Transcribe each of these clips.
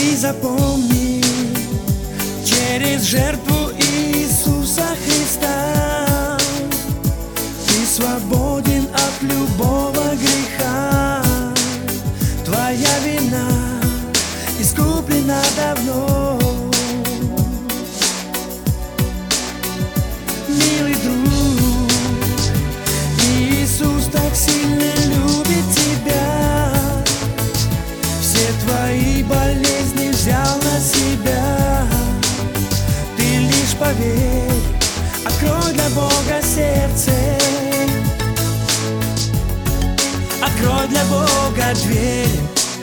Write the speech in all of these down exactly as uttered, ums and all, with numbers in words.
Ты запомни, через жертву Иисуса Христа ты свободен от любого греха. Твоя вина искуплена давно. Милый друг, Иисус так сильно любит тебя. Все твои болезни взял на себя. Ты лишь поверь, открой для Бога сердце. Открой для Бога дверь.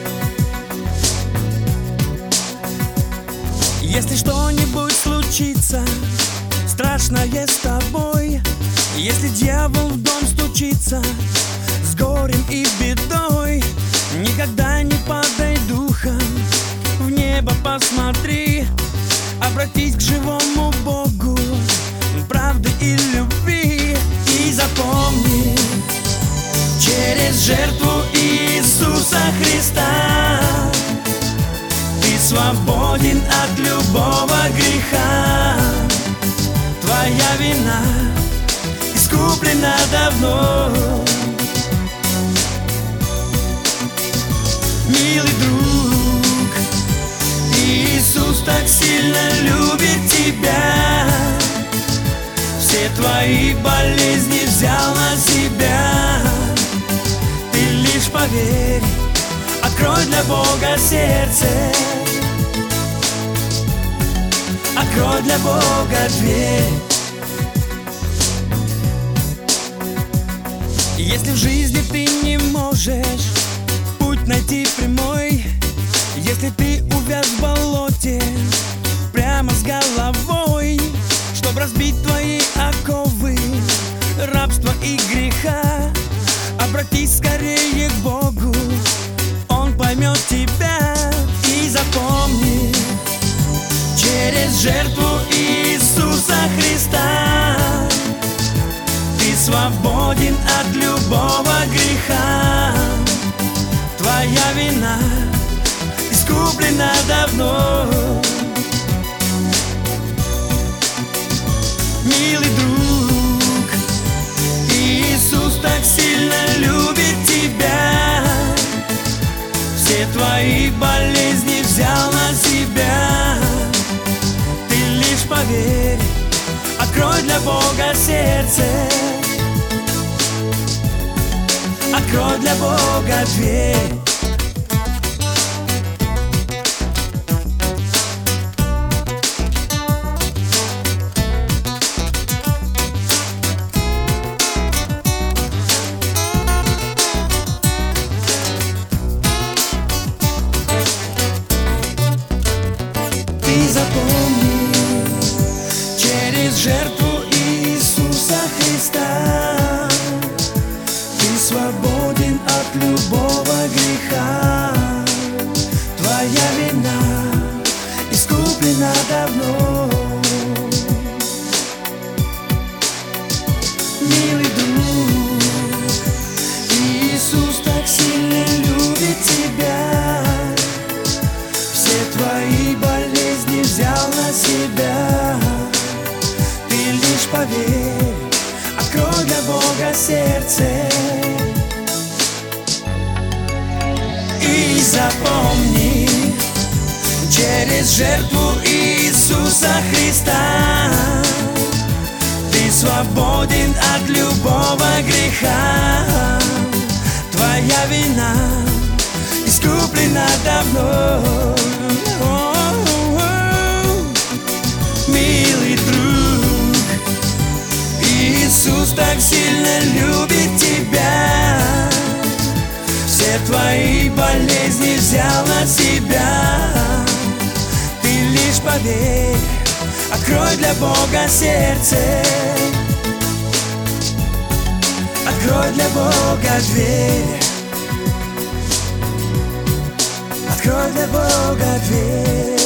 Если что-нибудь случится страшное с тобой, если дьявол в дом стучится с горем и бедой, никогда не падай духом, в небо посмотри, обратись к живому Богу, правды и любви. И запомни, через жертву Иисуса Христа ты свободен от любого греха. Твоя вина искуплена давно. Милый друг, Иисус так сильно любит тебя. Все твои болезни взял на себя. Ты лишь поверь, открой для Бога сердце. Открой для Бога дверь. Если в жизни ты не можешь путь найти прямой, если ты увяз в болоте прямо с головой, чтоб разбить твои оковы рабства и греха, обратись скорее к Богу, Он поймет тебя. И запомни, через жертву Иисуса Христа ты свободен от любого греха. Твоя вина искуплена давно. Милый друг, Иисус так сильно любит тебя. Все твои болезни взял на себя. Ты лишь поверь, открой для Бога сердце. Открой для Бога дверь. Ты запомни, через жертву Иисуса Христа ты свободен от любого греха. Твоя вина искуплена давно. Милый друг, Иисус так сильно любит тебя. Все твои болезни взял на себя. Ты лишь поверь, открой для Бога сердце. И запомни, через жертву Иисуса Христа ты свободен от любого греха. Твоя вина искуплена давно. Милый друг, Иисус так сильно любит тебя. Все твои болезни взял на себя. Ты лишь поверь, открой для Бога сердце. Открой для Бога дверь. Открой для Бога дверь.